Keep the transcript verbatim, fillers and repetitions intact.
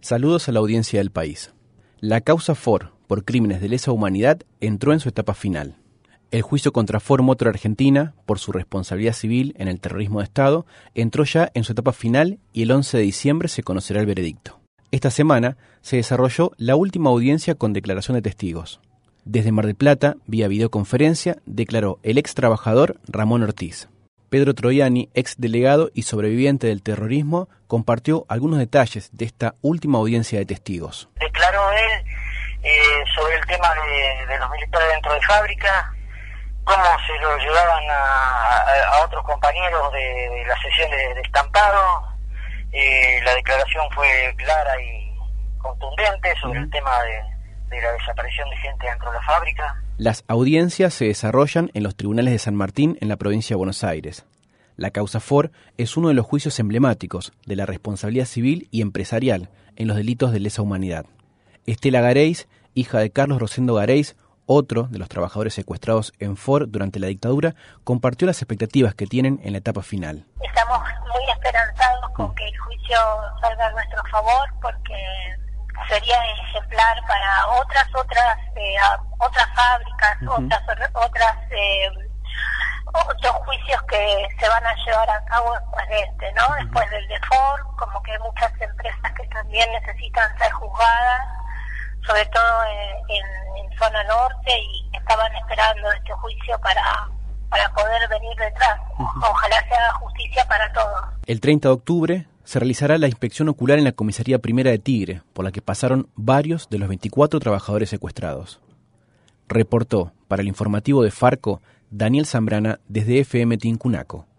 Saludos a la audiencia del país. La causa Ford por crímenes de lesa humanidad entró en su etapa final. El juicio contra Ford Motor Argentina, por su responsabilidad civil en el terrorismo de Estado, entró ya en su etapa final y el once de diciembre se conocerá el veredicto. Esta semana se desarrolló la última audiencia con declaración de testigos. Desde Mar del Plata, vía videoconferencia, declaró el ex trabajador Ramón Ortiz. Pedro Troiani, ex delegado y sobreviviente del terrorismo, compartió algunos detalles de esta última audiencia de testigos. Declaró él eh, sobre el tema de, de los militares dentro de fábrica, cómo se lo llevaban a, a, a otros compañeros de, de la sesión de, de estampado. Eh, la declaración fue clara y contundente sobre uh-huh. el tema de, de la desaparición de gente dentro de la fábrica. Las audiencias se desarrollan en los tribunales de San Martín en la provincia de Buenos Aires. La causa Ford es uno de los juicios emblemáticos de la responsabilidad civil y empresarial en los delitos de lesa humanidad. Estela Gareis, hija de Carlos Rosendo Gareis, otro de los trabajadores secuestrados en Ford durante la dictadura, compartió las expectativas que tienen en la etapa final. Estamos muy esperanzados con que el juicio salga a nuestro favor, porque sería ejemplar para otras otras eh, otras fábricas, uh-huh. otras otras eh, otros juicios que se van a llevar a cabo después de este, ¿no? Uh-huh. Después del de Ford, como que hay muchas empresas que también necesitan ser juzgadas, sobre todo en, en, en zona norte, y estaban esperando este juicio para para poder venir detrás. Uh-huh. Ojalá se haga justicia para todos. El treinta de octubre se realizará la inspección ocular en la comisaría primera de Tigre, por la que pasaron varios de los veinticuatro trabajadores secuestrados. Reportó para el informativo de Farco Daniel Zambrana desde F M Tincunaco.